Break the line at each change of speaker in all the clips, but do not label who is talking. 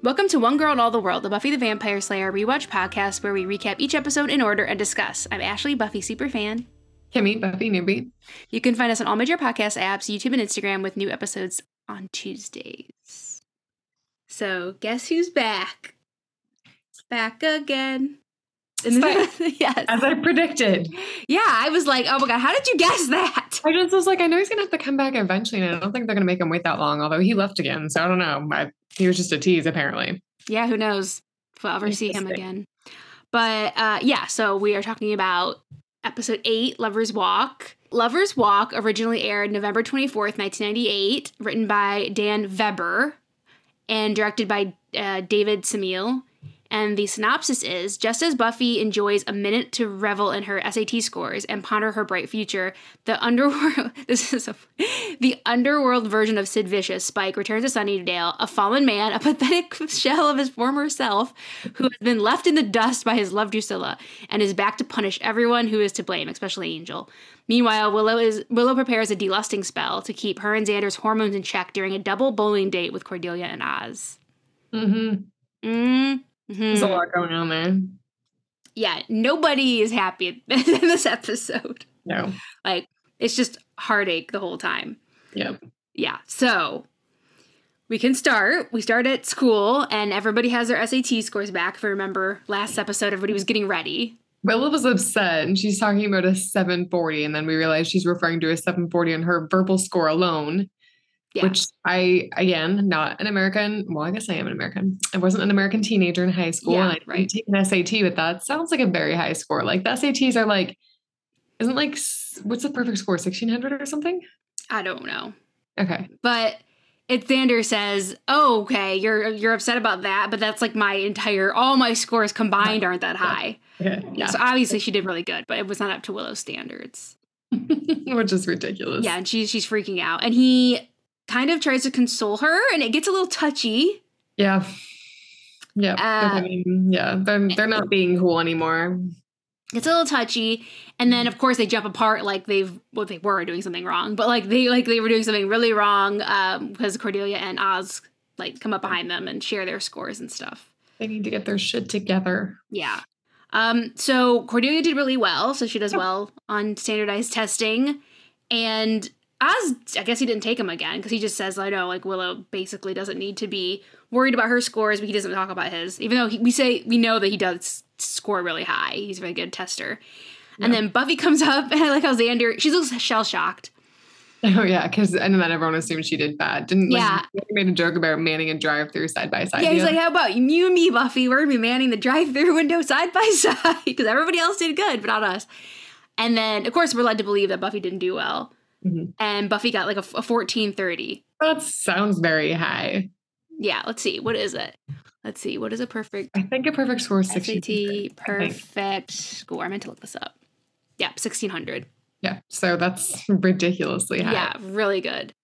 Welcome to One Girl in All the World, the Buffy the Vampire Slayer rewatch podcast where we recap each episode in order and discuss. I'm Ashley, Buffy superfan.
Kimmy, Buffy newbie.
You can find us on all major podcast apps, YouTube and Instagram with new episodes on Tuesdays. So, guess who's back? Back again.
Yes. As I predicted.
Yeah, I was like, oh my God, how did you guess that?
I just was like, I know he's going to have to come back eventually, and I don't think they're going to make him wait that long, although he left again, so I don't know. He was just a tease, apparently.
Yeah, who knows if we'll ever see him again. But so we are talking about episode 8, Lover's Walk. Lover's Walk originally aired November 24th, 1998, written by Dan Weber and directed by David Semel. And the synopsis is, just as Buffy enjoys a minute to revel in her SAT scores and ponder her bright future, the underworld version of Sid Vicious, Spike, returns to Sunnydale, a fallen man, a pathetic shell of his former self, who has been left in the dust by his love Drusilla, and is back to punish everyone who is to blame, especially Angel. Meanwhile, Willow prepares a delusting spell to keep her and Xander's hormones in check during a double bowling date with Cordelia and Oz.
There's a lot going on there.
Yeah, nobody is happy in this episode.
No.
Like, it's just heartache the whole time.
Yep.
Yeah, so we can start. We start at school, and everybody has their SAT scores back. If you remember last episode, everybody was getting ready.
Willow was upset, and she's talking about a 740, and then we realized she's referring to a 740 on her verbal score alone. Yeah. Which not an American. Well, I guess I am an American. I wasn't an American teenager in high school.
Yeah,
and I didn't take an SAT, but that sounds like a very high score. Like the SATs are like, isn't like, what's the perfect score? 1600 or something?
I don't know.
Okay.
But Xander says, oh, okay, you're upset about that, but that's like all my scores combined aren't that high.
Okay.
Yeah. So obviously she did really good, but it was not up to Willow's standards.
Which is ridiculous.
Yeah, and she's freaking out. And he kind of tries to console her, and it gets a little touchy.
Yeah. Yeah. They're not being cool anymore.
It's a little touchy. And then, of course, they jump apart like they were doing something wrong. But, like, they were doing something really wrong because Cordelia and Oz, like, come up behind them and share their scores and stuff.
They need to get their shit together.
Yeah. So Cordelia did really well. So she does well on standardized testing. And Oz, I guess he didn't take him again because he just says, I know, like, Willow basically doesn't need to be worried about her scores, but he doesn't talk about his, even though we know that he does score really high. He's a very good tester. Yeah. And then Buffy comes up, and I like how Xander, she looks shell-shocked.
Oh, yeah, and then everyone assumed she did bad. He made a joke about manning a drive-through side by side.
Yeah, he's like, how about you and me, Buffy? We're going to be manning the drive-through window side by side because everybody else did good, but not us. And then, of course, we're led to believe that Buffy didn't do well. Mm-hmm. And Buffy got like a 1430.
That sounds very high.
Yeah, let's see. What is it? Let's see. What is a perfect?
I think a perfect score is
SAT perfect score. I meant to look this up. Yeah, 1600.
Yeah, so that's ridiculously high.
Yeah, really good.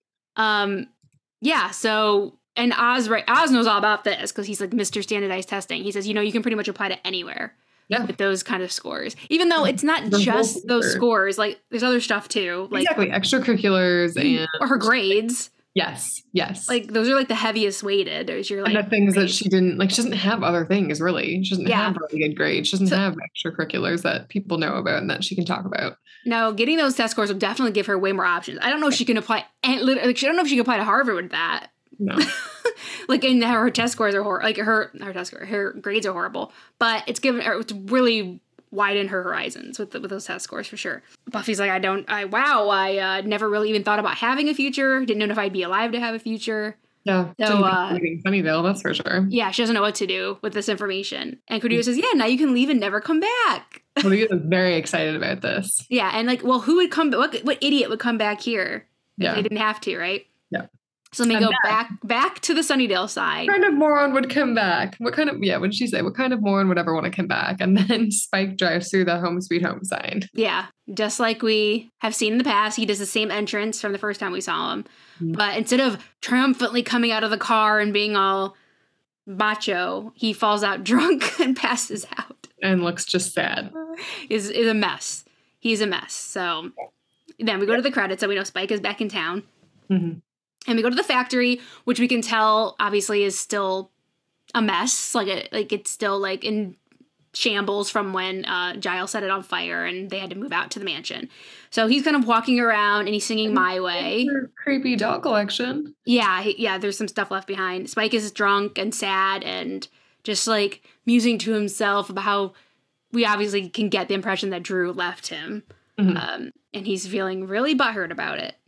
So and Oz knows all about this because he's like Mr. Standardized Testing. He says, you can pretty much apply to anywhere. Yeah. With those kind of scores. Even though it's not just those scores, like there's other stuff too. Like
exactly. Extracurriculars and
or her grades.
Yes.
Like those are like the heaviest weighted. And
the things that she doesn't have other things really. She doesn't have really good grades. She doesn't have extracurriculars that people know about and that she can talk about.
No, getting those test scores will definitely give her way more options. I don't know if she can apply I don't know if she can apply to Harvard with that.
No.
Like, and her test scores are horrible. Like her grades are horrible, but it's really widened her horizons with those test scores for sure. Buffy's like, I never really even thought about having a future. Didn't know if I'd be alive to have a future.
Yeah. So, Sunnydale, that's for sure.
Yeah, she doesn't know what to do with this information. And Cordelia says, yeah, now you can leave and never come back.
Cordelia is very excited about this.
Yeah, and like, well, who would come? What idiot would come back here if they didn't have to, right?
Yeah.
So let me go back to the Sunnydale side.
What kind of moron would come back? What kind of moron would ever want to come back? And then Spike drives through the home sweet home sign.
Yeah, just like we have seen in the past. He does the same entrance from the first time we saw him. Mm-hmm. But instead of triumphantly coming out of the car and being all macho, he falls out drunk and passes out.
And looks just sad.
Is a mess. He's a mess. So then we go to the credits and we know Spike is back in town. Mm-hmm. And we go to the factory, which we can tell, obviously, is still a mess. Like it's still like in shambles from when Giles set it on fire and they had to move out to the mansion. So he's kind of walking around and he's singing My Way.
Creepy doll collection.
Yeah, there's some stuff left behind. Spike is drunk and sad and just like musing to himself about how we obviously can get the impression that Drew left him. And he's feeling really butthurt about it.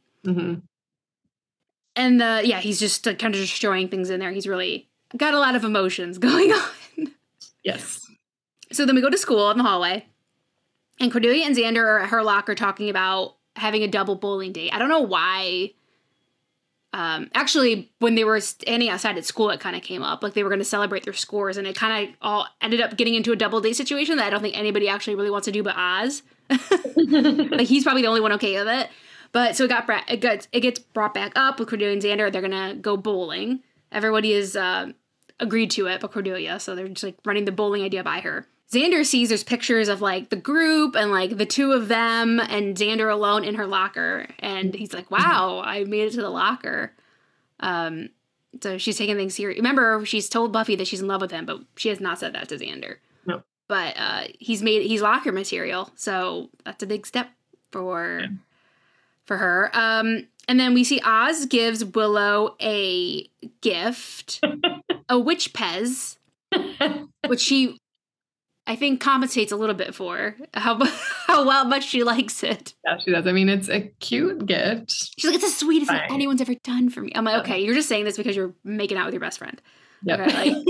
And he's just kind of destroying things in there. He's really got a lot of emotions going on.
Yes.
So then we go to school in the hallway, and Cordelia and Xander are at her locker talking about having a double bowling date. I don't know why. Actually, when they were standing outside at school, it kind of came up. Like, they were going to celebrate their scores, and it kind of all ended up getting into a double date situation that I don't think anybody actually really wants to do but Oz. Like, he's probably the only one okay with it. But so it gets brought back up with Cordelia and Xander. They're going to go bowling. Everybody is agreed to it but Cordelia, so they're just, like, running the bowling idea by her. Xander sees there's pictures of, like, the group and, like, the two of them and Xander alone in her locker. And he's like, wow, I made it to the locker. So she's taking things serious. Remember, she's told Buffy that she's in love with him, but she has not said that to Xander.
No.
But he's locker material, so that's a big step for her. And then we see Oz gives Willow a gift, a witch Pez, which she... I think compensates a little bit for how much she likes it.
Yeah, she does. I mean, it's a cute gift.
She's like, it's the sweetest thing anyone's ever done for me. I'm like, okay, you're just saying this because you're making out with your best friend. Yep. Okay,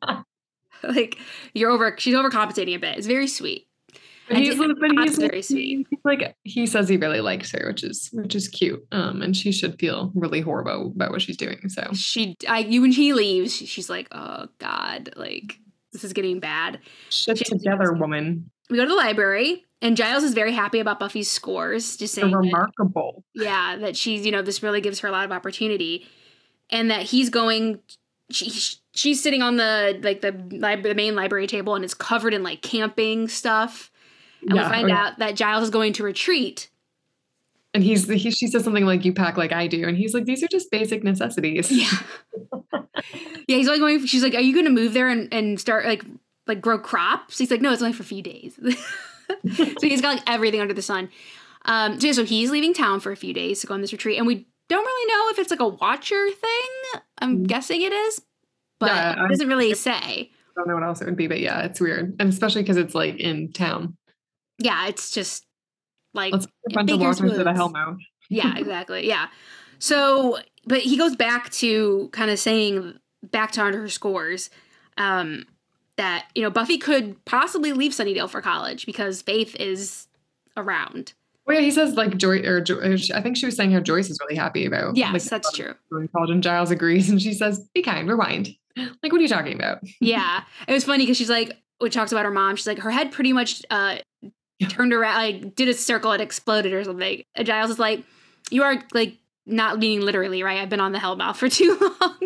like she's overcompensating a bit. It's very sweet.
But he's
very sweet.
Like, he says he really likes her, which is cute. And she should feel really horrible about what she's doing. So
when she leaves, she's like, oh God, like, this is getting bad.
Shit together, woman.
We go to the library, and Giles is very happy about Buffy's scores. Just saying,
remarkable.
That she's, this really gives her a lot of opportunity, and that he's going. She's sitting on the main library table, and it's covered in like camping stuff. And we find out that Giles is going to retreat.
And she says something like, you pack like I do. And he's like, these are just basic necessities.
Yeah. Yeah, he's only going, she's like, are you going to move there and start like grow crops? He's like, no, it's only for a few days. So he's got like everything under the sun. So he's leaving town for a few days to go on this retreat. And we don't really know if it's like a watcher thing. I'm guessing it is, but it doesn't really say.
I don't know what else it would be, but yeah, it's weird. And especially because it's like in town.
Yeah, it's just like
let's a bunch of walkers to the Hellmouth.
Yeah, exactly. Yeah. So, but he goes back to kind of saying back to her scores that, Buffy could possibly leave Sunnydale for college because Faith is around.
Well, yeah, he says like Joyce, I think she was saying how Joyce is really happy about.
Yes, that's true.
Going to college, and Giles agrees, and she says, be kind, rewind. Like, what are you talking about?
Yeah. It was funny because she's like, when she talks about her mom, she's like, her head pretty much turned around, like did a circle and exploded or something. And Giles is like, you are like not meaning literally, right? I've been on the Hellmouth for too long.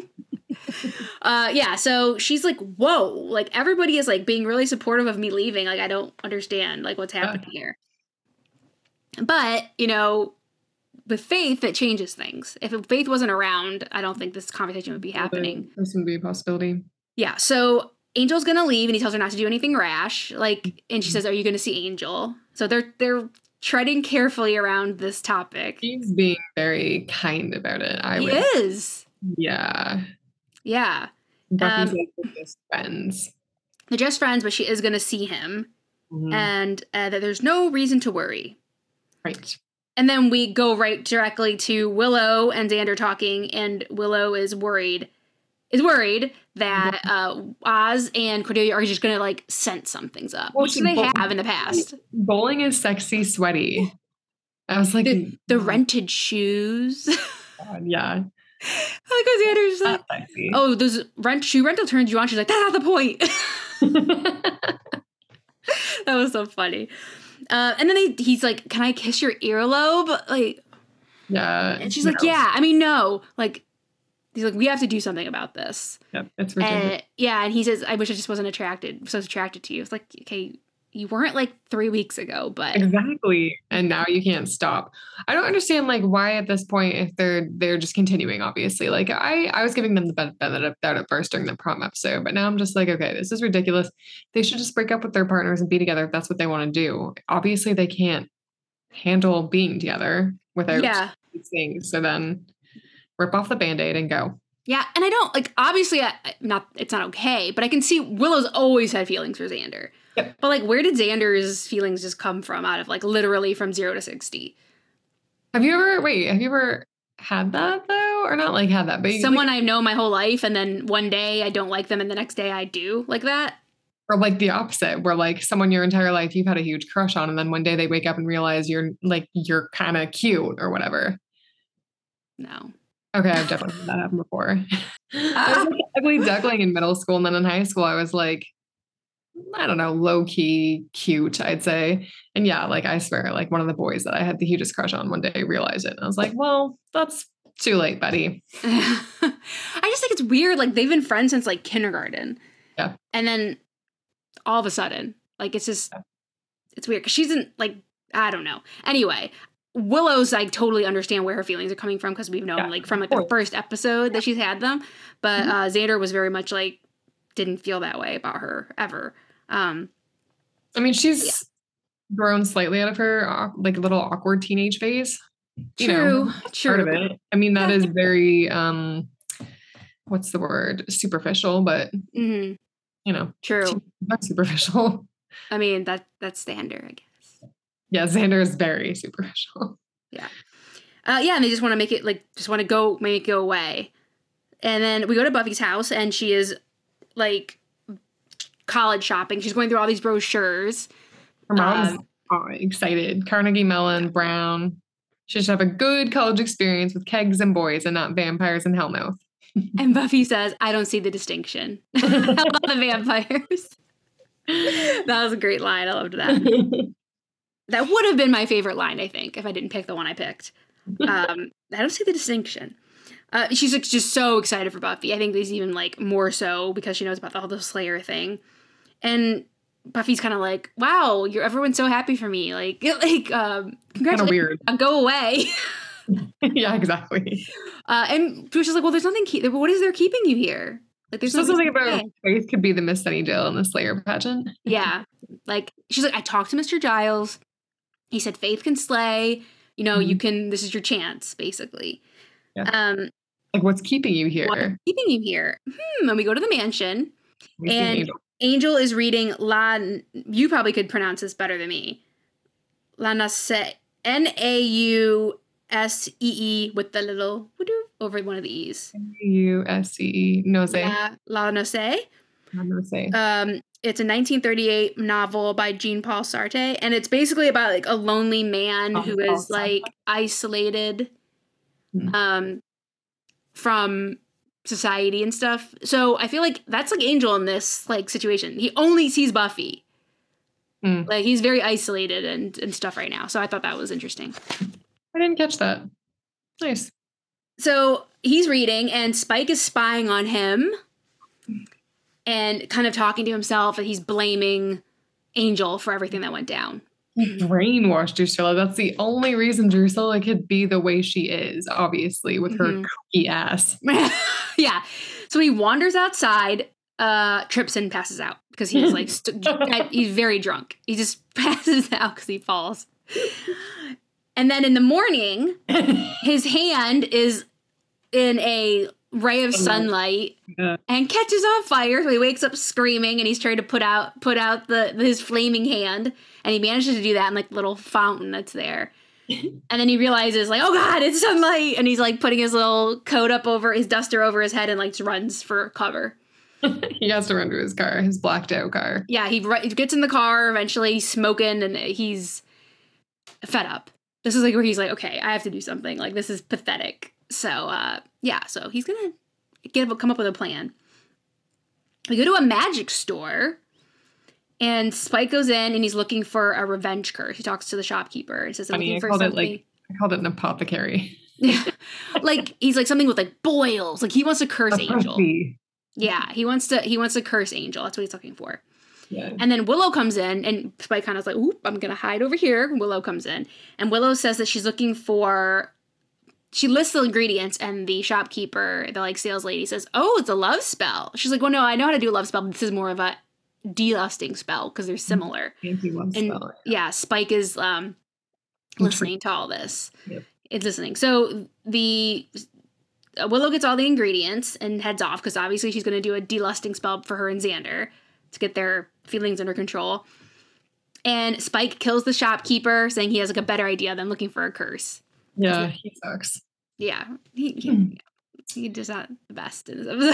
So she's like, whoa, like everybody is like being really supportive of me leaving. Like, I don't understand like what's happening here. But, with Faith, it changes things. If Faith wasn't around, I don't think this conversation would be happening.
This would be a possibility.
Yeah. So Angel's going to leave and he tells her not to do anything rash. Like, and she says, are you going to see Angel? So they're treading carefully around this topic.
He's being very kind about it.
He is.
Yeah.
Yeah.
Buffy's like, they're just friends.
They're just friends, but she is going to see him. Mm-hmm. And that there's no reason to worry.
Right.
And then we go right directly to Willow and Xander talking, and Willow is worried that Oz and Cordelia are just going to like sense something's up, which they have in the past.
Bowling is sexy, sweaty. I was like,
the rented shoes.
God, yeah.
Like Xander's like, oh, those shoe rental turns you on. She's like, that's not the point. That was so funny. And then he's like, can I kiss your earlobe? Like,
yeah.
And she's like, yeah. I mean, no. Like, he's like, we have to do something about this.
Yep, it's ridiculous.
And he says, I wish I just wasn't so attracted to you. It's like, okay, you weren't like 3 weeks ago, but
exactly. And now you can't stop. I don't understand like why at this point, if they're just continuing, obviously. Like I was giving them the benefit of the doubt at first during the prom episode, but now I'm just like, okay, this is ridiculous. They should just break up with their partners and be together if that's what they want to do. Obviously, they can't handle being together without these things. So then rip off the Band-Aid and go.
Yeah, and I don't like obviously it's not okay, but I can see Willow's always had feelings for Xander.
Yep.
But like where did Xander's feelings just come from out of like literally from 0 to 60?
Have you ever had that though? Or not like had that, but
someone I know my whole life and then one day I don't like them and the next day I do, like that?
Or like the opposite, where like someone your entire life you've had a huge crush on and then one day they wake up and realize you're kind of cute or whatever.
No.
Okay, I've definitely had that happen before. I was like ugly duckling in middle school, and then in high school I was like, I don't know, low-key cute, I'd say. And yeah, like I swear, like one of the boys that I had the hugest crush on one day realized it. And I was like, well, that's too late, buddy.
I just think it's weird. Like they've been friends since like kindergarten.
Yeah.
And then all of a sudden, like it's just, it's weird. Cause she's in like, I don't know. Anyway, Willow's like totally understand where her feelings are coming from because we've known like from like the first episode that she's had them. But Xander was very much like, didn't feel that way about her ever.
I mean, she's grown slightly out of her like little awkward teenage phase.
True.
Part of it. I mean, that is very what's the word? Superficial, but you know,
true.
Not superficial.
I mean, that's Xander, I guess.
Yeah, Xander is very superficial.
Yeah. And they just want to make it like make it go away. And then we go to Buffy's house and she is like college shopping. She's going through all these brochures.
Her mom's excited. Carnegie Mellon, Brown. She should have a good college experience with kegs and boys and not vampires and Hellmouth.
And Buffy says, I don't see the distinction. I love the vampires. That was a great line. I loved that. That would have been my favorite line, I think, if I didn't pick the one I picked. I don't see the distinction. She's like, just so excited for Buffy. I think there's even like more so because she knows about the whole Slayer thing. And Buffy's kind of like, wow, everyone's so happy for me. Congratulations.
Kind of weird.
Go away.
Yeah, exactly.
And Bruce is like, well, there's nothing. What is there keeping you here? Like, there's
something about Faith could be the Miss Sunnydale in the Slayer pageant.
Yeah. Like, she's like, I talked to Mr. Giles. He said, Faith can slay. You know, you can, this is your chance, basically.
Yeah. Like, what's keeping you here?
What's keeping you here? And we go to the mansion. And Angel is reading you probably could pronounce this better than me. Nausee. Nausee with the little over one of the E's.
Nausee. Nausee.
Nausee.
Nausee.
It's a 1938 novel by Jean-Paul Sartre, and it's basically about like a lonely man who is like isolated from society and stuff. So I feel like that's like Angel in this like situation. He only sees Buffy. Like he's very isolated and stuff right now. So I thought that was interesting.
I didn't catch that. Nice.
So he's reading and Spike is spying on him and kind of talking to himself, and he's blaming Angel for everything that went down.
He brainwashed Drusilla. That's the only reason Drusilla could be the way she is, obviously, with her kooky ass.
Yeah. So he wanders outside, trips and passes out because he's like, he's very drunk. He just passes out because he falls. And then in the morning, his hand is in a ray of sunlight and catches on fire. So he wakes up screaming, and he's trying to put out his flaming hand, and he manages to do that in like little fountain that's there. And then he realizes like, oh God, it's sunlight, and he's like putting his little coat up over his duster over his head and like runs for cover.
He has to run to his car, his blacked out car.
Yeah, he gets in the car eventually, smoking, and he's fed up. This is like where he's like, okay, I have to do something. Like, this is pathetic. So, so he's going to come up with a plan. We go to a magic store, and Spike goes in, and he's looking for a revenge curse. He talks to the shopkeeper and says, I'm looking for something.
I called it an apothecary.
Like, he's like something with like boils. Like, he wants to curse Angel. Yeah, he wants to curse Angel. That's what he's looking for.
Yeah.
And then Willow comes in, and Spike kind of is like, oop, I'm going to hide over here. Willow comes in. And Willow says that she's looking for... She lists the ingredients, and the shopkeeper, the, like, sales lady says, oh, it's a love spell. She's like, well, no, I know how to do a love spell, but this is more of a delusting spell, because they're similar.
Anti-love spell.
Yeah, Spike is listening to all this.
Yep.
It's listening. So the... Willow gets all the ingredients and heads off, because obviously she's going to do a delusting spell for her and Xander to get their feelings under control. And Spike kills the shopkeeper, saying he has, like, a better idea than looking for a curse.
Yeah, he sucks.
Yeah, he just not the best in this episode.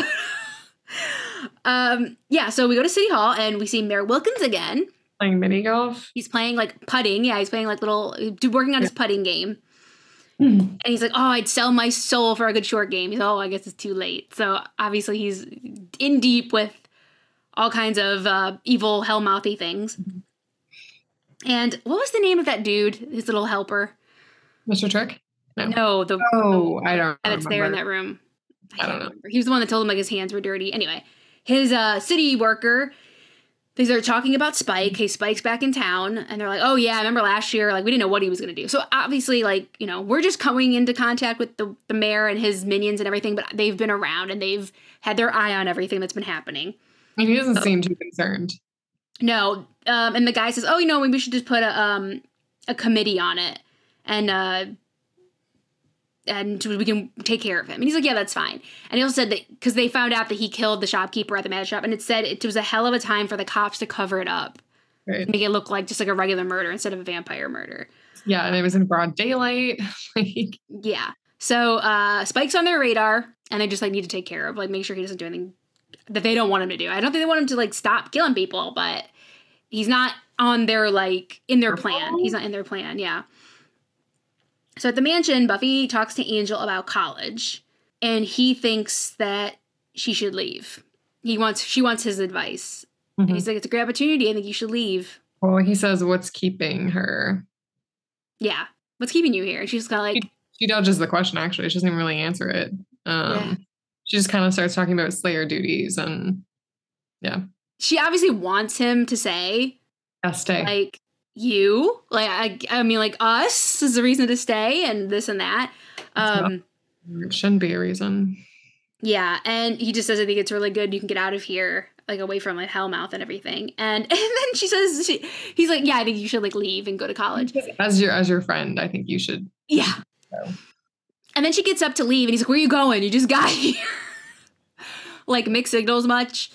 Yeah, so we go to City Hall, and we see Mayor Wilkins again.
Playing mini golf?
He's playing, like, putting. Yeah, he's playing, like, working on his putting game. And he's like, oh, I'd sell my soul for a good short game. He's like, oh, I guess it's too late. So obviously he's in deep with all kinds of evil, hellmouthy things. And what was the name of that dude, his little helper?
Mr. Trick?
No,
I don't
remember. That's there in that room. I don't know. Remember. He was the one that told him, like, his hands were dirty. Anyway, his city worker, they start talking about Spike. Hey, Spike's back in town. And they're like, oh, yeah, I remember last year, like, we didn't know what he was going to do. So obviously, like, you know, we're just coming into contact with the mayor and his minions and everything, but they've been around and they've had their eye on everything that's been happening.
And he doesn't seem too concerned.
No. And the guy says, oh, you know, we should just put a committee on it. And we can take care of him. And he's like, yeah, that's fine. And he also said that because they found out that he killed the shopkeeper at the magic shop, and it said it was a hell of a time for the cops to cover it up. Right. Make it look like just like a regular murder instead of a vampire murder.
Yeah, and it was in broad daylight.
Yeah. So Spike's on their radar, and they just, like, need to take care of, like, make sure he doesn't do anything that they don't want him to do. I don't think they want him to, like, stop killing people, but he's not on their, like, in their plan. He's not in their plan, yeah. So at the mansion, Buffy talks to Angel about college, and he thinks that she should leave. She wants his advice. And he's like, it's a great opportunity. I think you should leave.
Well, he says, what's keeping her?
Yeah. What's keeping you here? And she's kind of like...
She dodges the question, actually. She doesn't even really answer it. She just kind of starts talking about Slayer duties, and yeah.
She obviously wants him to say...
I'll stay.
Like... You, like, I mean, like, us is a reason to stay, and this and that.
It shouldn't be a reason.
Yeah, and he just says, I think it's really good. You can get out of here, like, away from, like, Hellmouth and everything. And then she says, he's like, yeah, I think you should, like, leave and go to college.
As your friend, I think you should.
Yeah. Go. And then she gets up to leave, and he's like, where are you going? You just got here. Like, mixed signals much.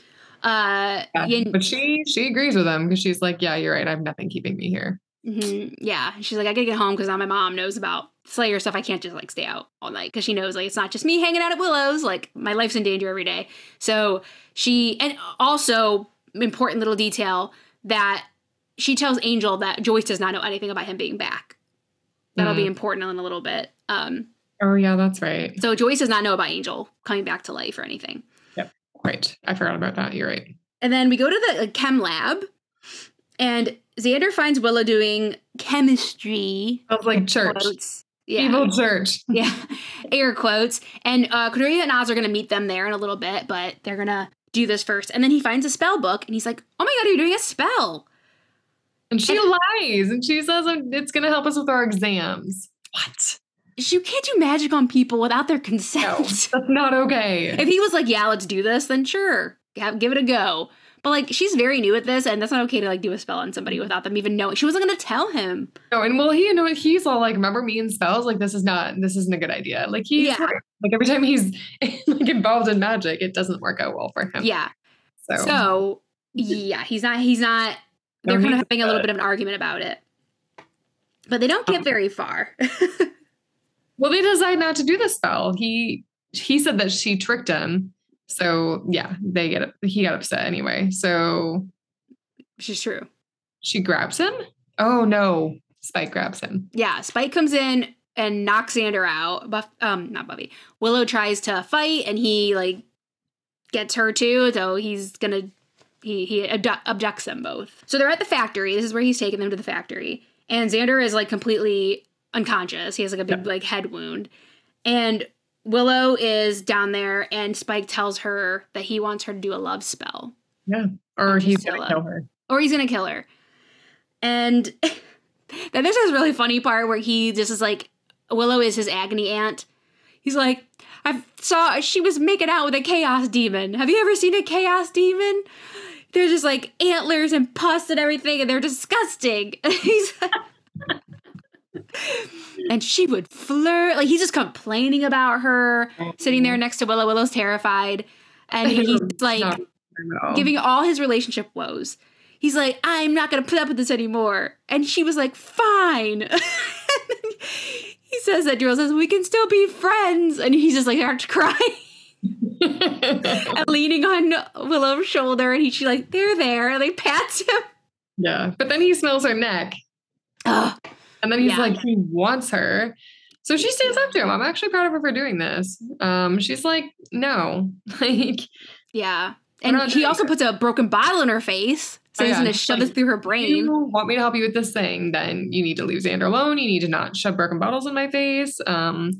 But she agrees with him, because she's like, yeah, you're right. I have nothing keeping me here.
Yeah. She's like, I gotta get home because now my mom knows about Slayer stuff. I can't just, like, stay out all night, because she knows, like, it's not just me hanging out at Willow's. Like, my life's in danger every day. So and also, important little detail, that she tells Angel that Joyce does not know anything about him being back. That'll be important in a little bit.
Oh, yeah, that's right.
So Joyce does not know about Angel coming back to life or anything.
Right. I forgot about that. You're right.
And then we go to the chem lab, and Xander finds Willow doing chemistry.
Of, like, church.
Quotes. Yeah.
Evil church.
Yeah. Air quotes. And Cordelia and Oz are going to meet them there in a little bit, but they're going to do this first. And then he finds a spell book, and he's like, oh my God, you're doing a spell.
And she lies, and she says it's going to help us with our exams. What?
You can't do magic on people without their consent.
No, that's not okay.
If he was like, yeah, let's do this, then sure, give it a go. But, like, she's very new at this, and that's not okay to, like, do a spell on somebody without them even knowing. She wasn't going to tell him.
No, and well, he's all like, remember me and spells? Like, this isn't a good idea. Like, like, every time he's like involved in magic, it doesn't work out well for him.
Yeah. So yeah, he's not. They're kind of having a little bit of an argument about it, but they don't get very far.
Well, they decide not to do the spell. He said that she tricked him. So yeah, he got upset anyway. So
which is true.
She grabs him? Oh no. Spike grabs him.
Yeah, Spike comes in and knocks Xander out. Not Buffy. Willow tries to fight, and he, like, gets her too. So he's gonna he abducts them both. So they're at the factory. This is where he's taking them to the factory. And Xander is, like, completely unconscious. He has, like, a big like head wound. And Willow is down there, and Spike tells her that he wants her to do a love spell.
Yeah. Or he's going to kill her.
Or he's going to kill her. And then there's this really funny part where he just is like, Willow is his agony aunt. He's like, she was making out with a chaos demon. Have you ever seen a chaos demon? They're just like antlers and pus and everything, and they're disgusting. He's like, and she would flirt. Like, he's just complaining about her, sitting there next to Willow. Willow's terrified. And he's like giving all his relationship woes. He's like, I'm not going to put up with this anymore. And she was like, fine. He says that Daryl says, we can still be friends. And he's just like, starts crying. And leaning on Willow's shoulder. And she's like, they're there. And they pats him.
Yeah. But then he smells her neck.
Ugh.
And then he's like, he wants her. So she stands up to him. I'm actually proud of her for doing this. She's like, no. Like,
yeah. And he also puts a broken bottle in her face. So he's going to shove this through her brain.
If you want me to help you with this thing, then you need to leave Xander alone. You need to not shove broken bottles in my face. Yep.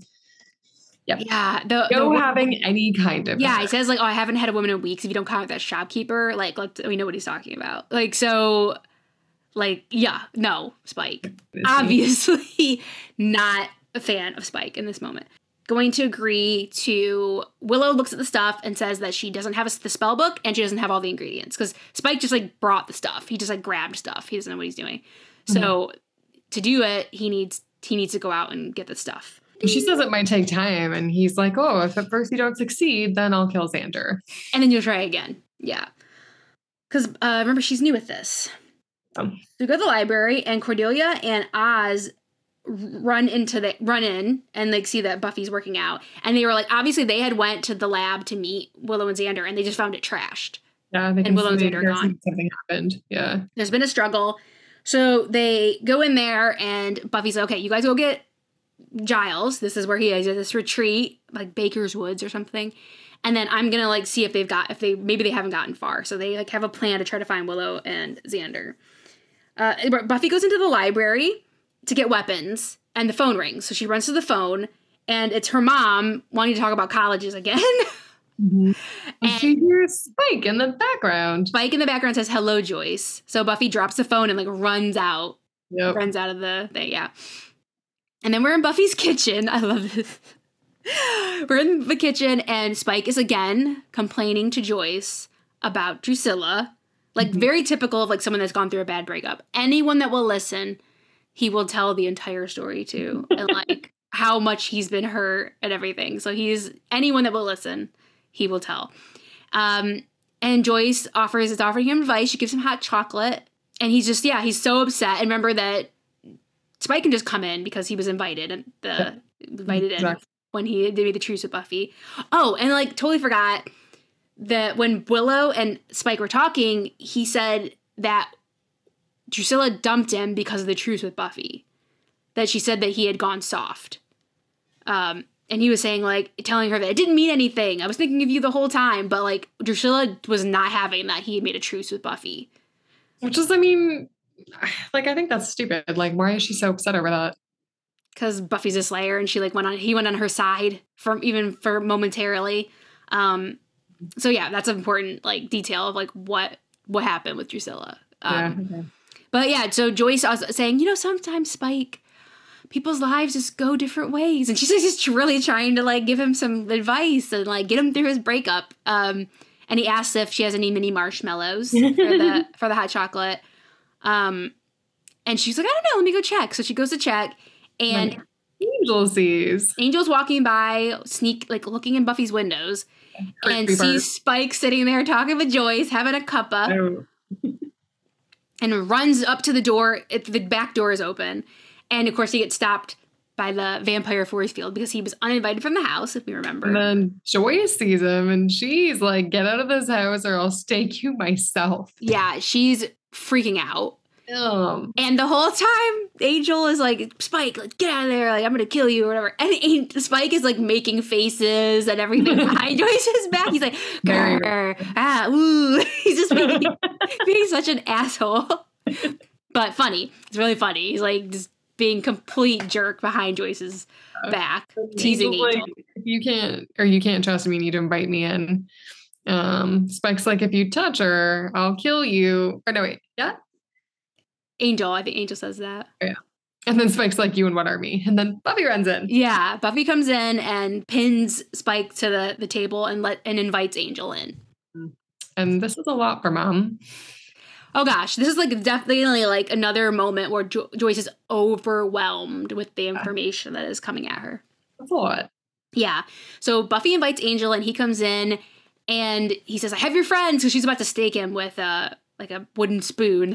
Yeah.
No having any kind of.
Yeah. He says, like, oh, I haven't had a woman in weeks. If you don't count that shopkeeper, like, we know what he's talking about. Like, so, like, yeah. No, Spike. Obviously not a fan of Spike in this moment. Going to agree to Willow looks at the stuff and says that she doesn't have the spell book and she doesn't have all the ingredients because Spike just like brought the stuff. He just like grabbed stuff. He doesn't know what he's doing. Mm-hmm. So to do it, he needs to go out and get the stuff.
She says it might take time, and he's like, "Oh, if at first you don't succeed, then I'll kill Xander,
and then you'll try again." Yeah, because remember she's new at this. So we go to the library, and Cordelia and Oz run in and like see that Buffy's working out, and they were like, obviously they had went to the lab to meet Willow and Xander, and they just found it trashed.
Yeah,
and Willow and Xander are gone.
Something happened. Yeah,
there's been a struggle, so they go in there, and Buffy's like, okay, you guys go get Giles. This is where he is at this retreat, like Baker's Woods or something, and then I'm gonna like see if maybe they haven't gotten far, so they like have a plan to try to find Willow and Xander. Buffy goes into the library to get weapons, and the phone rings. So she runs to the phone, and it's her mom wanting to talk about colleges again.
Mm-hmm. And she hears Spike in the background.
Spike in the background says, hello, Joyce. So Buffy drops the phone and like runs out.
Yep.
Runs out of the thing, yeah. And then we're in Buffy's kitchen. I love this. We're in the kitchen, and Spike is again complaining to Joyce about Drusilla. Like, very typical of like someone that's gone through a bad breakup. Anyone that will listen, he will tell the entire story to, and like how much he's been hurt and everything. So anyone that will listen, he will tell. And Joyce is offering him advice. She gives him hot chocolate, and he's so upset. And remember that Spike can just come in because he was invited in when they made the truce with Buffy. Oh, and like totally forgot that when Willow and Spike were talking, he said that Drusilla dumped him because of the truce with Buffy. That she said that he had gone soft. And he was saying, like, telling her that it didn't mean anything. I was thinking of you the whole time. But, like, Drusilla was not having that he had made a truce with Buffy.
Which is, I mean, like, I think that's stupid. Like, why is she so upset over that?
Because Buffy's a slayer, and he went on her side for momentarily. So, yeah, that's an important, like, detail of, like, what happened with Drusilla.
Okay.
But yeah, so Joyce was saying, sometimes Spike, people's lives just go different ways. And she's just really trying to like give him some advice and like get him through his breakup. And he asks if she has any mini marshmallows for the hot chocolate. And she's like, I don't know, let me go check. So she goes to check, and Angel's walking by, looking in Buffy's windows, and sees Spike sitting there talking with Joyce, having a cuppa. Oh. And runs up to the door. The back door is open. And, of course, he gets stopped by the vampire force field because he was uninvited from the house, if we remember.
And then Joyce sees him, and she's like, get out of this house or I'll stake you myself.
Yeah, she's freaking out. And the whole time, Angel is like, Spike, like, get out of there. Like, I'm going to kill you or whatever. And Spike is, like, making faces and everything behind Joyce's back. He's like, grr, ooh. He's just being such an asshole. But funny. It's really funny. He's, like, just being complete jerk behind Joyce's back, teasing Angel.
Like, if you can't trust me, you need to invite me in. Spike's like, if you touch her, I'll kill you. Or no, wait, yeah?
Angel, I think Angel says that.
Oh, yeah. And then Spike's like, you and what army? And then Buffy runs in.
Yeah, Buffy comes in and pins Spike to the table and invites Angel in.
And this is a lot for Mom.
Oh gosh, this is like definitely like another moment where Joyce is overwhelmed with the information that is coming at her.
That's a lot.
Yeah. So Buffy invites Angel and he comes in and he says, I have your friends, because she's about to stake him with like a wooden spoon.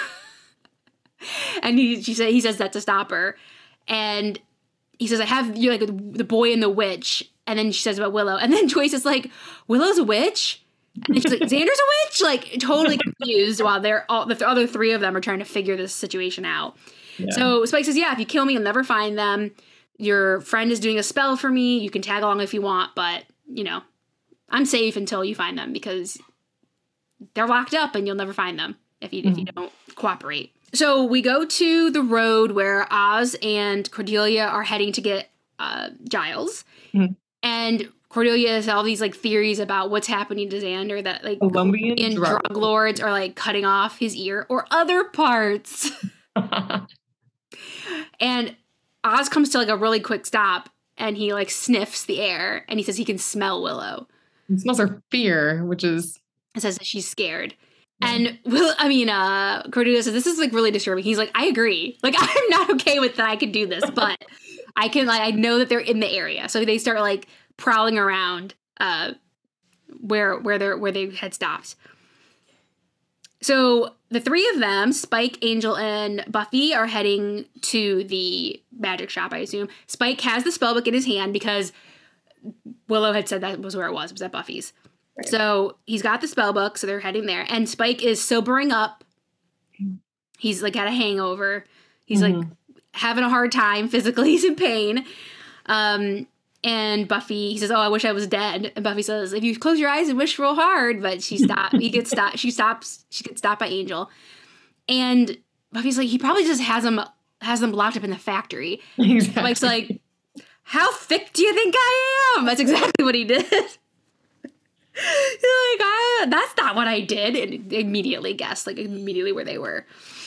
And he says that to stop her. And he says, I have you like the boy and the witch. And then she says about Willow. And then Joyce is like, Willow's a witch? And then she's like, Xander's a witch? Like totally confused while the other three of them are trying to figure this situation out. Yeah. So Spike says, yeah, if you kill me, you'll never find them. Your friend is doing a spell for me. You can tag along if you want, but, you know, I'm safe until you find them because they're locked up and you'll never find them if you don't cooperate. So we go to the road where Oz and Cordelia are heading to get Giles. Mm-hmm. And Cordelia has all these like theories about what's happening to Xander, that like Colombian drug lords are like cutting off his ear or other parts. And Oz comes to like a really quick stop and he like sniffs the air and he says he can smell Willow.
He smells her fear, which is...
It says that she's scared. Yeah. And Cordelia says, this is like really disturbing. He's like, I agree. Like, I'm not okay with that I can do this, but I know that they're in the area. So they start like prowling around where they had stopped. So the three of them, Spike, Angel, and Buffy, are heading to the magic shop, I assume. Spike has the spellbook in his hand because Willow had said that was where it was. It was at Buffy's. Right. So he's got the spellbook, so they're heading there. And Spike is sobering up. He's like got a hangover. He's like having a hard time physically. He's in pain. And Buffy, he says, oh, I wish I was dead. And Buffy says, if you close your eyes and wish real hard, but she gets stopped by Angel. And Buffy's like, he probably just has them locked up in the factory. Exactly. Mike's like, how thick do you think I am? That's exactly what he did. He's like, that's not what I did. And immediately guessed, like immediately where they were.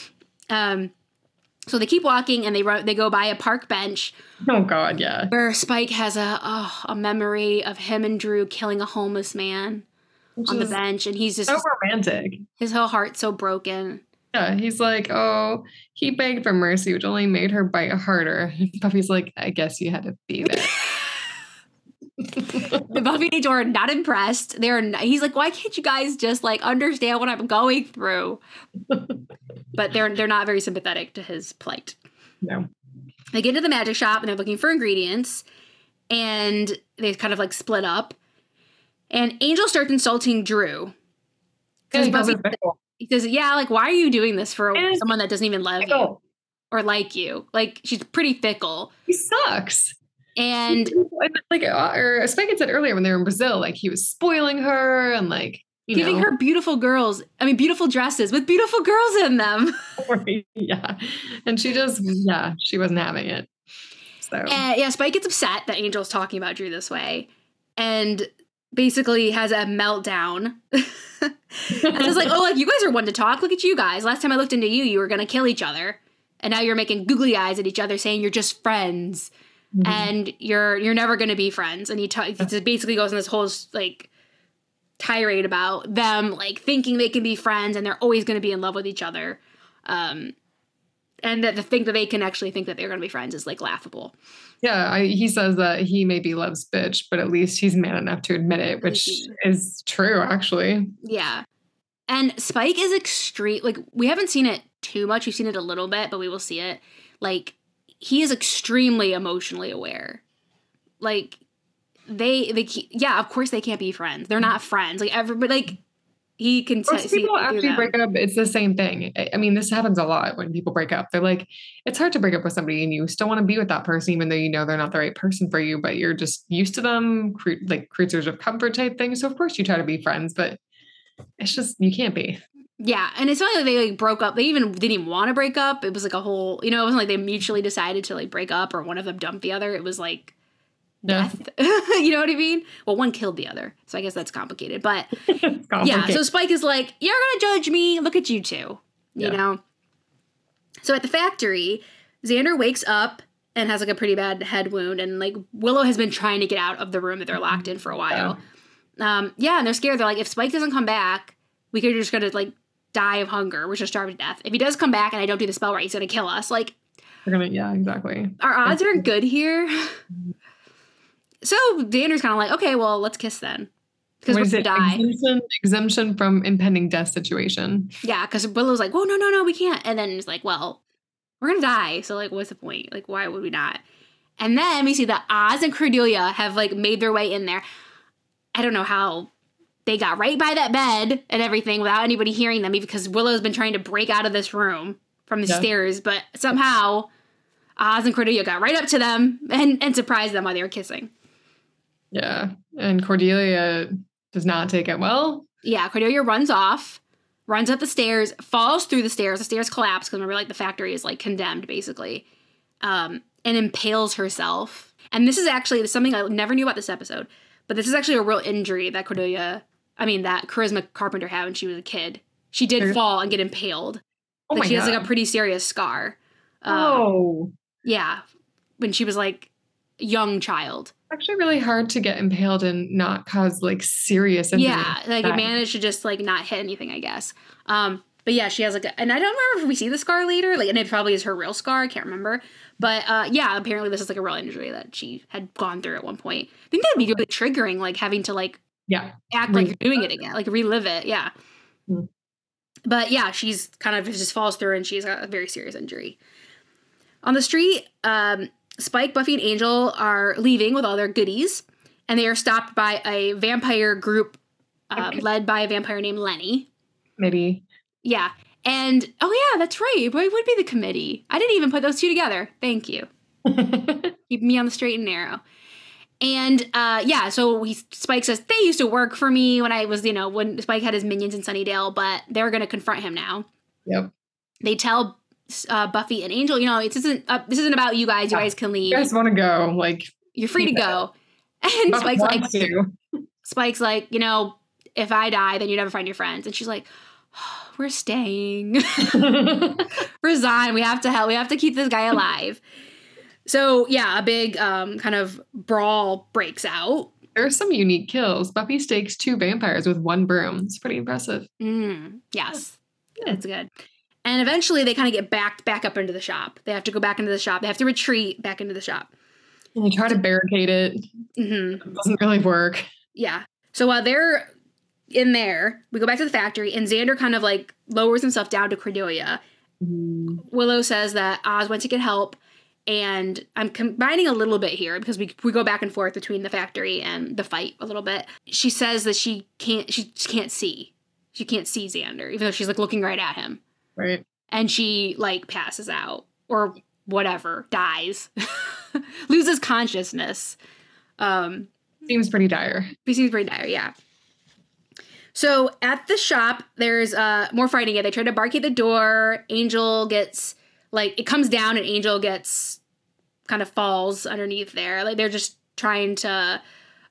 So they keep walking and they go by a park bench.
Oh God, yeah.
Where Spike has a memory of him and Drew killing a homeless man on the bench, and he's just
so romantic.
His whole heart's so broken.
Yeah, he's like, oh, he begged for mercy, which only made her bite harder. Buffy's like, I guess you had to be there.
Buffy and Angel are not impressed. He's like, why can't you guys just like understand what I'm going through? But they're not very sympathetic to his plight.
No.
They get to the magic shop and they're looking for ingredients, and they kind of like split up. And Angel starts insulting Drew. He says, yeah, like, why are you doing this for someone that doesn't even love you or like you? Like, she's pretty fickle.
He sucks.
And
like, or Spike had said earlier when they were in Brazil, like he was spoiling her and like
giving her beautiful dresses with beautiful girls in them.
Yeah. And she wasn't having it. So
Spike gets upset that Angel's talking about Drew this way and basically has a meltdown. And it's like, oh, like you guys are one to talk. Look at you guys. Last time I looked into you, you were going to kill each other. And now you're making googly eyes at each other saying you're just friends. Mm-hmm. And you're never going to be friends. And he basically goes in this whole like tirade about them like thinking they can be friends and they're always going to be in love with each other. And that the thing that they can actually think that they're going to be friends is like laughable.
Yeah, he says that he maybe loves bitch, but at least he's man enough to admit it, which is true, actually.
Yeah. And Spike is extreme. Like, we haven't seen it too much. We've seen it a little bit, but we will see it. Like, he is extremely emotionally aware. Like, of course they can't be friends. They're not friends. Like, everybody, like, he can
see people after you break up, it's the same thing. I mean, this happens a lot when people break up. They're like, it's hard to break up with somebody and you still want to be with that person, even though you know they're not the right person for you, but you're just used to them, like creatures of comfort type thing. So of course you try to be friends, but it's just, you can't be.
Yeah. And it's not like they like broke up. They didn't even want to break up. It was like a whole, it wasn't like they mutually decided to like break up or one of them dumped the other. It was like death. You know what I mean? Well, one killed the other, so I guess that's complicated. But yeah, so Spike is like, you're gonna judge me. Look at you two. You know? So at the factory, Xander wakes up and has like a pretty bad head wound, and like Willow has been trying to get out of the room that they're locked in for a while. And they're scared. They're like, if Spike doesn't come back, we could just gonna like die of hunger. We're just starving to death. If he does come back and I don't do the spell right, he's gonna kill us. Like,
we're gonna, exactly.
Our odds aren't good here. So Xander's kind of like, okay, well, let's kiss then. Because we're gonna die.
Exemption from impending death situation.
Yeah, because Willow's like, whoa, no, we can't. And then he's like, well, we're gonna die. So like, what's the point? Like, why would we not? And then we see that Oz and Cordelia have like made their way in there. I don't know how they got right by that bed and everything without anybody hearing them, because Willow's been trying to break out of this room from the stairs, but somehow Oz and Cordelia got right up to them and surprised them while they were kissing.
Yeah, and Cordelia does not take it well.
Yeah, Cordelia runs off, runs up the stairs, falls through the stairs collapse, because remember, like, the factory is, like, condemned, basically, and impales herself. And this is actually something I never knew about this episode, but this is actually a real injury that that Charisma Carpenter had when she was a kid. She did fall and get impaled.
Oh,
like, she has, like, a pretty serious scar. Yeah, when she was, like, a young child.
Actually really hard to get impaled and not cause like serious injury.
Yeah, like it managed to just like not hit anything, I guess. But yeah, she has like and I don't remember if we see the scar later, like, and it probably is her real scar, I can't remember. But yeah, apparently this is like a real injury that she had gone through at one point. I think that'd be really triggering, like having to like act like you're doing it again, like relive it. Yeah. Mm-hmm. But yeah, she's kind of just falls through and she's got a very serious injury. On the street, Spike, Buffy, and Angel are leaving with all their goodies, and they are stopped by a vampire group led by a vampire named Lenny.
Maybe.
Yeah. And, oh yeah, that's right. It would be the committee. I didn't even put those two together. Thank you. Keep me on the straight and narrow. And, so Spike says, they used to work for me when I was, when Spike had his minions in Sunnydale, but they're going to confront him now.
Yep.
They tell Buffy and Angel, this isn't about you guys. You guys can leave.
You guys want to go? Like,
you're free to go. And Spike's like, if I die, then you never find your friends. And she's like, oh, we're staying. Resign. We have to help. We have to keep this guy alive. So yeah, a big kind of brawl breaks out.
There are some unique kills. Buffy stakes 2 vampires with 1 broom. It's pretty impressive.
Yes, that's good. And eventually they kind of get back up into the shop. They have to go back into the shop. They have to retreat back into the shop.
And they try to barricade it. Mm-hmm. It doesn't really work.
Yeah. So while they're in there, we go back to the factory, and Xander kind of like lowers himself down to Cordelia. Mm. Willow says that Oz went to get help. And I'm combining a little bit here because we go back and forth between the factory and the fight a little bit. She says that she can't see. She can't see Xander, even though she's like looking right at him.
Right.
And she like passes out or whatever, dies, loses consciousness.
Seems pretty dire.
He seems pretty dire, yeah. So at the shop, there's more fighting. They try to barricade the door. Angel gets it comes down and Angel gets kind of falls underneath there. Like they're just trying to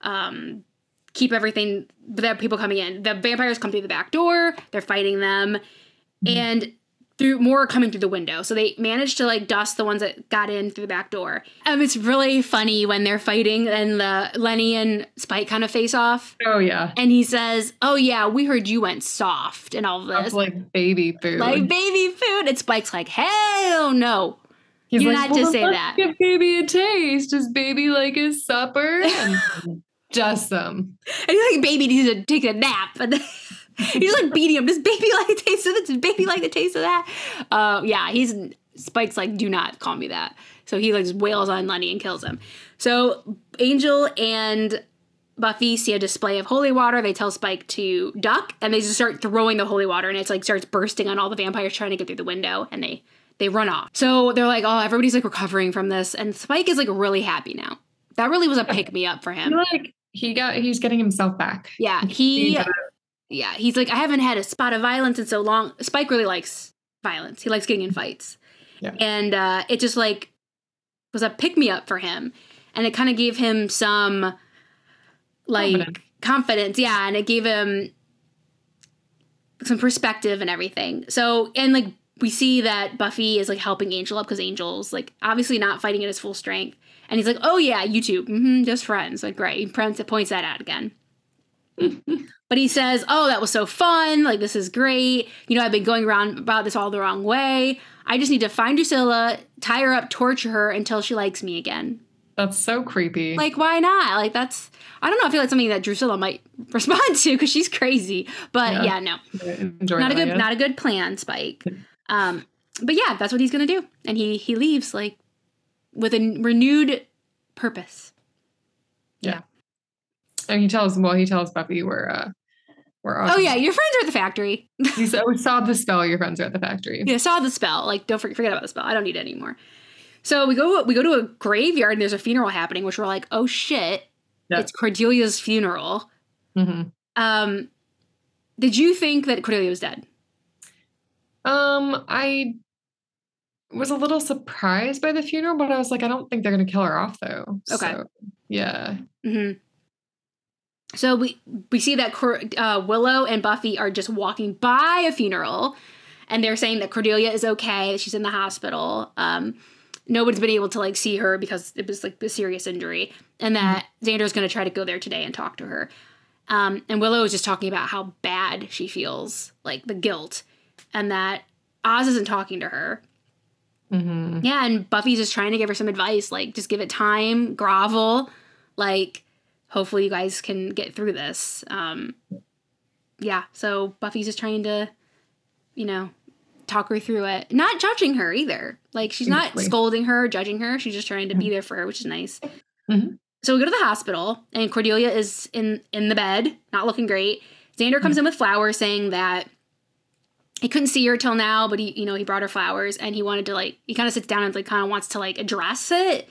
keep everything, the people coming in. The vampires come through the back door. They're fighting them. And more coming through the window. So they managed to dust the ones that got in through the back door. It's really funny when they're fighting and Lenny and Spike kind of face off.
Oh yeah.
And he says, "Oh yeah, we heard you went soft and all of this."
That's like baby food.
Like baby food. And Spike's like, "Hell no." He's like, not just say that.
Give baby a taste. Does baby like his supper? And just them.
And he's like, baby needs to take a nap. And then he's like beating him. Does baby like the taste of this? Does baby like the taste of that? Yeah, Spike's like, do not call me that. So he just wails on Lenny and kills him. So Angel and Buffy see a display of holy water. They tell Spike to duck, and they just start throwing the holy water, and it's starts bursting on all the vampires trying to get through the window, and they run off. So they're like, oh, everybody's recovering from this, and Spike is really happy now. That really was a pick me up for him.
He's getting himself back.
Yeah, he's like, I haven't had a spot of violence in so long. Spike really likes violence. He likes getting in fights. Yeah. And it just was a pick me up for him. And it kind of gave him some, like, confidence. Yeah, and it gave him some perspective and everything. So, and, like, we see that Buffy is, like, helping Angel up because Angel's, like, obviously not fighting at his full strength. And he's like, oh, yeah, you two, just friends. Like, great. He points that out again. But he says, oh, that was so fun. Like, this is great. You know, I've been going around about this all the wrong way. I just need to find Drusilla, tie her up, torture her until she likes me again.
That's so creepy.
Like, why not? Like, that's, I don't know. I feel like something that Drusilla might respond to because she's crazy. But yeah no. Not a good plan, Spike. But yeah, that's what he's going to do. And he leaves, like, with a renewed purpose.
Yeah. And he tells Buffy we're
oh yeah, your friends are at the factory.
He said, we saw the spell, your friends are at the factory.
Yeah, saw the spell. Like, don't forget about the spell. I don't need it anymore. So we go to a graveyard and there's a funeral happening, which we're like, oh shit, It's Cordelia's funeral. Mm-hmm. Did you think that Cordelia was dead?
I was a little surprised by the funeral, but I was like, I don't think they're going to kill her off though.
Okay.
So, yeah.
Mm-hmm. So we see that Willow and Buffy are just walking by a funeral, and they're saying that Cordelia is okay, that she's in the hospital. Nobody's been able to, like, see her because it was, like, a serious injury, and that Xander's going to try to go there today and talk to her. And Willow is just talking about how bad she feels, like, the guilt, and that Oz isn't talking to her. Mm-hmm. Yeah, and Buffy's just trying to give her some advice, like, just give it time, grovel, like, hopefully you guys can get through this. Yeah, so Buffy's just trying to, you know, talk her through it. Not judging her either. Like, she's not scolding her, judging her. She's just trying to be there for her, which is nice. Mm-hmm. So we go to the hospital, and Cordelia is in the bed, not looking great. Xander comes in with flowers, saying that he couldn't see her till now, but he brought her flowers, and he wanted to, like, he kind of sits down and, like, kind of wants to, like, address it.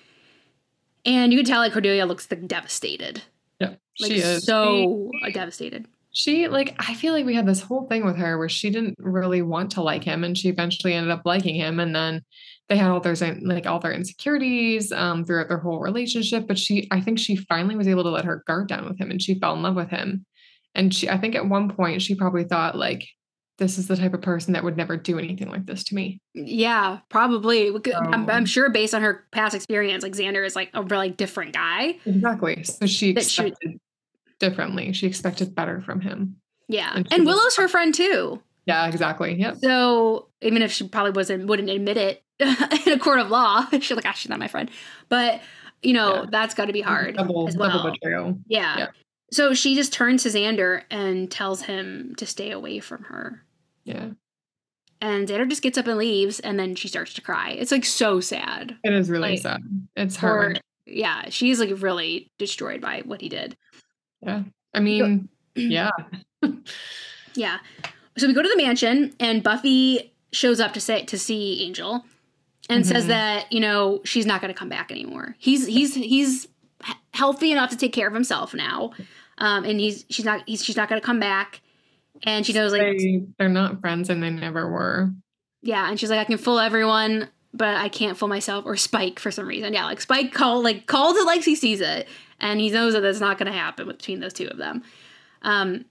And you can tell, like, Cordelia looks, like, devastated.
Yeah,
like,
she is.
So devastated.
She, like, I feel like we had this whole thing with her where she didn't really want to like him, and she eventually ended up liking him. And then they had all their insecurities throughout their whole relationship. But I think she finally was able to let her guard down with him, and she fell in love with him. And I think at one point she probably thought, like, this is the type of person that would never do anything like this to me.
Yeah, probably. I'm sure based on her past experience, like, Xander is, like, a really different guy.
Exactly. So she expected differently. She expected better from him.
Yeah. And Willow's her friend too.
Yeah, exactly. Yep.
So even if she probably wouldn't admit it in a court of law, she's like, she's not my friend. But, that's got to be hard. Double
betrayal.
Yeah. So she just turns to Xander and tells him to stay away from her.
Yeah.
And Xander just gets up and leaves, and then she starts to cry. It's, like, so sad.
It is really sad. It's hard.
Yeah, she's, like, really destroyed by what he did.
Yeah. I mean, yeah.
Yeah. So we go to the mansion, and Buffy shows up to see Angel and says that, she's not going to come back anymore. He's healthy enough to take care of himself now. And she's not going to come back. And she knows, like,
they're not friends, and they never were.
Yeah, and she's like, I can fool everyone, but I can't fool myself or Spike for some reason. Yeah, like, Spike calls it like he sees it, and he knows that that's not going to happen between those two of them. And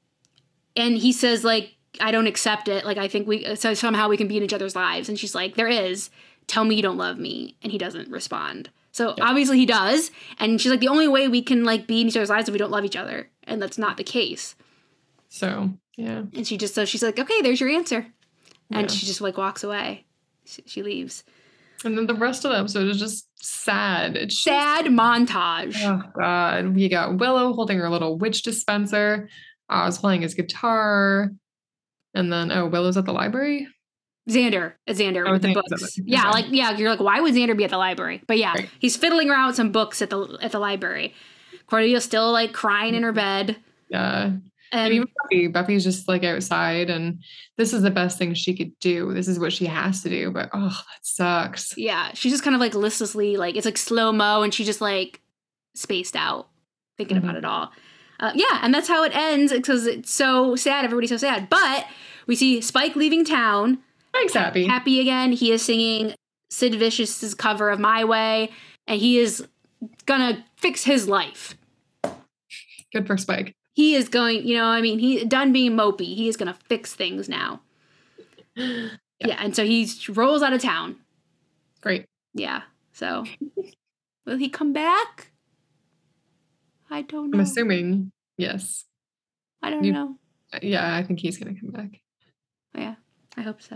he says, like, I don't accept it. Like, I think so somehow we can be in each other's lives. And she's like, there is. Tell me you don't love me. And he doesn't respond. So obviously he does. And she's like, the only way we can, like, be in each other's lives is if we don't love each other. And that's not the case.
So, yeah.
And she's like, okay, there's your answer. And she just, like, walks away. She leaves.
And then the rest of the episode is just sad. It's
sad montage.
Oh, God. We got Willow holding her little witch dispenser. Oz playing his guitar. And then, Willow's at the library?
Xander with the books. You're like, why would Xander be at the library? But yeah, right. He's fiddling around with some books at the library. Cordelia's still, like, crying in her bed.
Yeah. And even Buffy's just, like, outside, and this is the best thing she could do. This is what she has to do, but that sucks.
Yeah, she's just kind of, like, listlessly, like, it's like slow-mo, and she just, like, spaced out thinking about it all. And that's how it ends, because it's so sad. Everybody's so sad. But we see Spike leaving town.
Thanks, Happy.
Happy again. He is singing Sid Vicious's cover of My Way, and he is gonna fix his life.
Good for Spike.
He is going, he done being mopey. He is gonna fix things now. Yeah, and so he rolls out of town.
Great.
Yeah, so will he come back? I don't know.
I'm assuming yes.
I don't know.
Yeah, I think he's gonna come back.
Yeah, I hope so.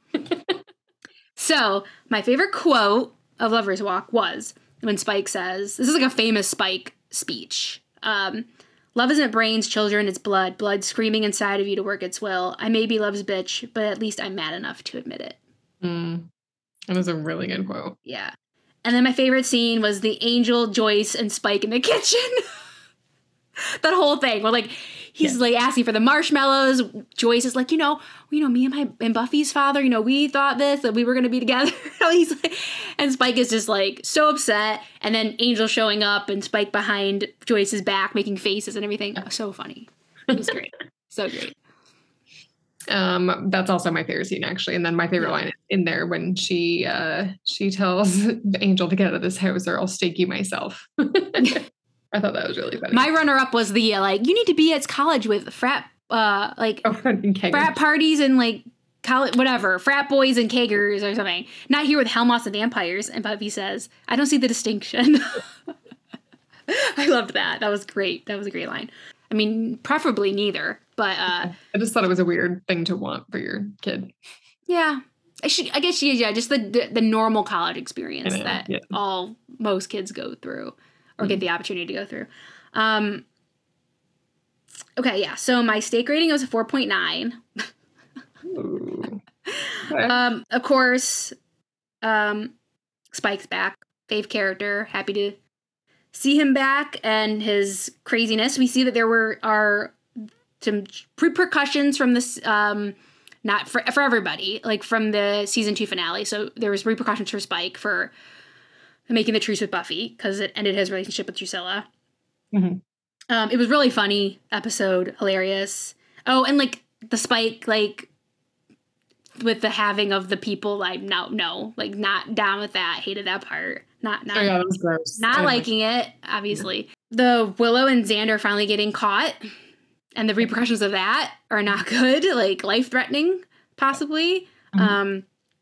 So, my favorite quote of Lover's Walk was when Spike says, this is like a famous Spike speech. Love isn't brains, children, it's blood. Blood screaming inside of you to work its will. I may be love's bitch, but at least I'm mad enough to admit it.
That was a really good quote.
Yeah. And then my favorite scene was the Angel, Joyce, and Spike in the kitchen. That whole thing where like he's like asking for the marshmallows. Joyce is like, me and Buffy's father, we thought that we were gonna be together. He's like, and Spike is just like so upset. And then Angel showing up and Spike behind Joyce's back making faces and everything. Oh, so funny. It was great. So great.
That's also my favorite scene actually. And then my favorite line in there when she tells Angel to get out of this house or I'll stake you myself. I thought that was really funny.
My runner-up was the you need to be at college with frat frat parties and like college whatever frat boys and keggers or something. Not here with Hellmouths and vampires. And Buffy says, "I don't see the distinction." I loved that. That was great. That was a great line. I mean, preferably neither, but
I just thought it was a weird thing to want for your kid.
Yeah, I guess just the normal college experience that most kids go through. Or get the opportunity to go through. Okay, yeah. So my stake rating was a 4.9. Okay. Of course, Spike's back. Fave character. Happy to see him back and his craziness. We see that there are some repercussions from this, not for everybody, like from the season 2 finale. So there was repercussions for Spike for making the truce with Buffy because it ended his relationship with Drusilla. Mm-hmm. It was really funny episode, hilarious. Oh, and like the Spike, like with the having of the people, like not down with that. Hated that part. Not
that was gross.
Not liking it. Obviously, the Willow and Xander finally getting caught, and the repercussions of that are not good. Like life threatening, possibly. Mm-hmm.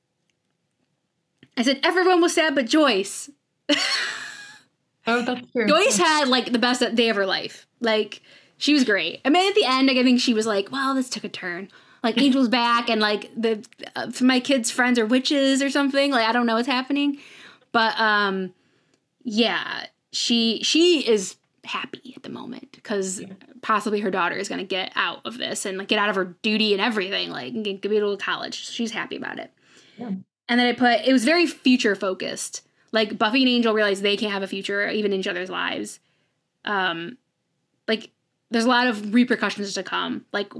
I said everyone was sad but Joyce.
Oh, that's true.
Joyce had like the best day of her life. Like she was great. I mean, at the end, I think she was like, "Well, this took a turn." Like Angel's back, and like my kids' friends are witches or something. Like I don't know what's happening, but yeah, she is happy at the moment because possibly her daughter is going to get out of this and like get out of her duty and everything. Like and get to college. She's happy about it. Yeah. And then it was very future focused. Like Buffy and Angel realize they can't have a future even in each other's lives. Like there's a lot of repercussions to come. Like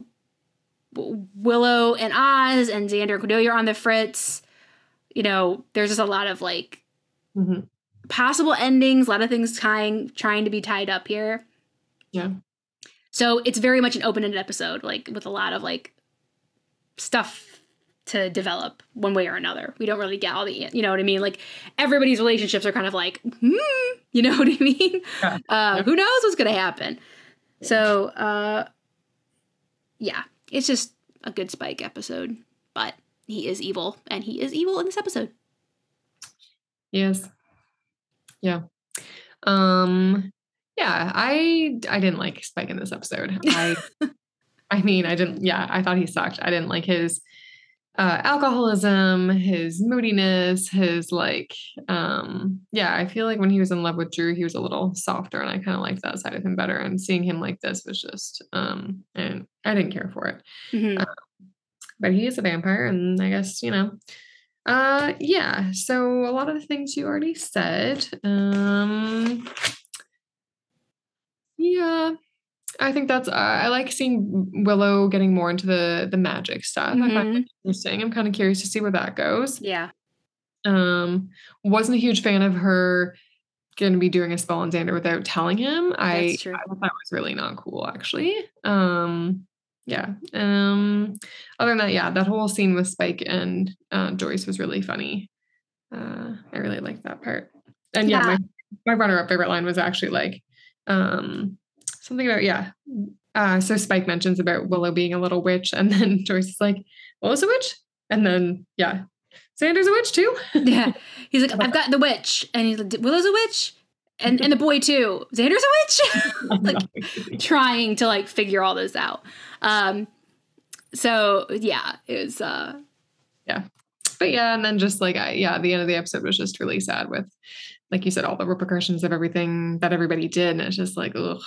Willow and Oz and Xander and Cordelia are on the fritz. There's just a lot of like possible endings, a lot of things trying to be tied up here.
Yeah.
So it's very much an open-ended episode, like with a lot of like stuff to develop one way or another. We don't really get all the, you know what I mean? Like everybody's relationships are kind of like, you know what I mean? Yeah. Who knows what's going to happen? Yeah. So, yeah, it's just a good Spike episode, but he is evil and he is evil in this episode.
Yes. Yeah. Yeah, I didn't like Spike in this episode. I thought he sucked. I didn't like his alcoholism, his moodiness, his like, I feel like when he was in love with Drew, he was a little softer and I kind of liked that side of him better. And seeing him like this was just, and I didn't care for it. Mm-hmm. But he is a vampire and I guess, so a lot of the things you already said, yeah, I think that's, I like seeing Willow getting more into the magic stuff. Mm-hmm. I find it interesting. I'm kind of curious to see where that goes.
Yeah.
Wasn't a huge fan of her going to be doing a spell on Xander without telling him. I thought that was really not cool, actually. Yeah. Other than that, that whole scene with Spike and Joyce was really funny. I really liked that part. And my my runner-up favorite line was actually like something about so Spike mentions about Willow being a little witch, and then Joyce is like, Willow's a witch? And then Xander's a witch too.
Yeah. He's like, I've got the witch. And he's like, Willow's a witch? And the boy too. Xander's a witch? Like trying to like figure all this out. So yeah, it was
But yeah, and then just like the end of the episode was just really sad with, like you said, all the repercussions of everything that everybody did, and it's just like, ugh.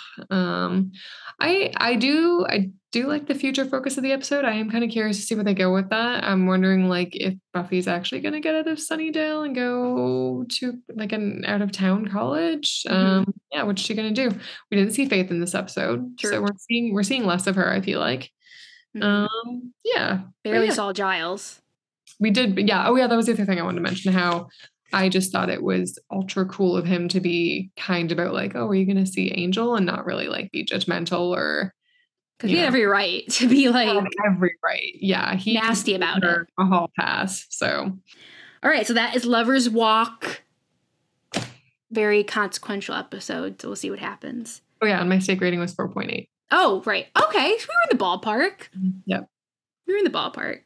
I do like the future focus of the episode. I am kind of curious to see where they go with that. I'm wondering like if Buffy's actually going to get out of Sunnydale and go to like an out of town college. What's she going to do? We didn't see Faith in this episode, so we're seeing less of her, I feel like.
Barely saw Giles.
We did, but yeah. Oh yeah, that was the other thing I wanted to mention, how I just thought it was ultra cool of him to be kind about like, oh, are you going to see Angel, and not really like be judgmental or.
Because he had every right to be like.
Every right. Yeah. He
nasty about it.
A hall pass. So.
All right. So that is Lover's Walk. Very consequential episode. So we'll see what happens.
Oh yeah. And my stake rating was 4.8.
Oh, right. Okay. So we were in the ballpark.
Yep.
We were in the ballpark.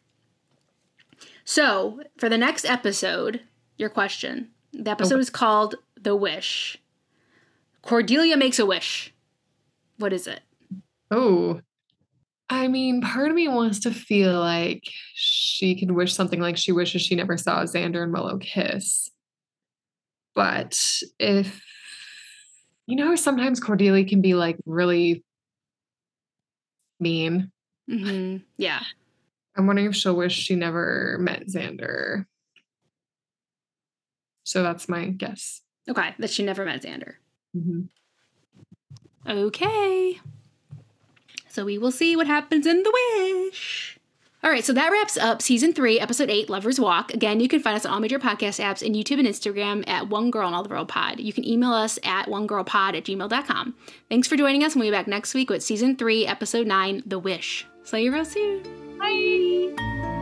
So for the next episode, your question. The episode is called The Wish. Cordelia makes a wish. What is it?
Oh, I mean, part of me wants to feel like she could wish something like she wishes she never saw Xander and Willow kiss. But if, sometimes Cordelia can be like really mean.
Mm-hmm. Yeah.
I'm wondering if she'll wish she never met Xander. So that's my guess.
Okay, that she never met Xander.
Mm-hmm.
Okay. So we will see what happens in The Wish. All right, so that wraps up Season 3, Episode 8, Lover's Walk. Again, you can find us on all major podcast apps and YouTube and Instagram at One Girl in All the World Pod. You can email us at onegirlpod@gmail.com. Thanks for joining us, and we'll be back next week with Season 3, Episode 9, The Wish. See you real soon.
Bye.